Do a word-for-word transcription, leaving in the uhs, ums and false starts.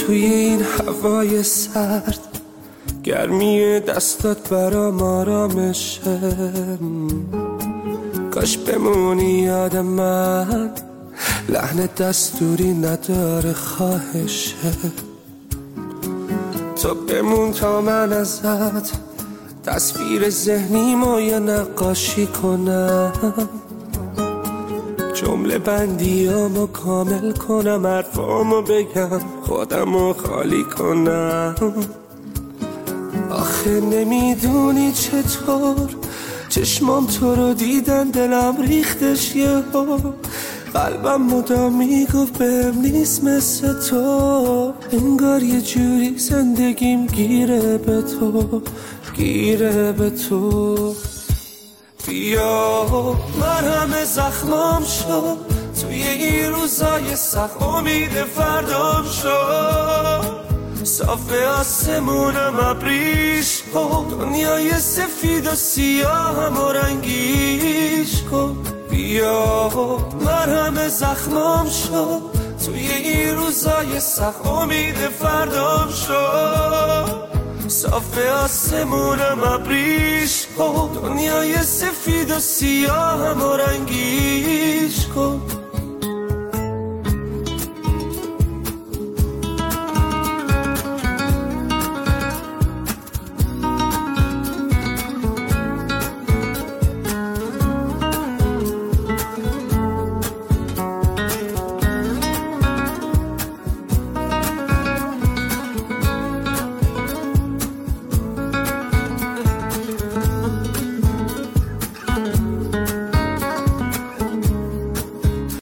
توی این هوای سرد، گرمی دستات برام آرامشه. کاش بمونی یاد من، لحن دستوری نداره خواهشه. تو بمون تا من ازت تصویر ذهنیمو یه نقاشی کنم، جمله بندیامو کامل کنم، حرفامو بگم، خودمو خالی کنم. آخه نمیدونی چطور چشمام تو رو دیدن، دلم ریختش یهو، قلبم مدام میگفت بهم نیست مثل تو. انگار یه جوری زندگیم گیره به تو، گیره به تو. بیا مرهم زخمام شد توی این روزای سخت، امید فردام شد. صاف آسمونم ابریش کن، دنیای سفید و سیاهم و رنگیش کن. بیا مرهم زخمام شد توی این روزای سخت، امید فردام شد. صاف آسمونم ابریش کن، دنیای سفید و سیاهم و رنگیش کن.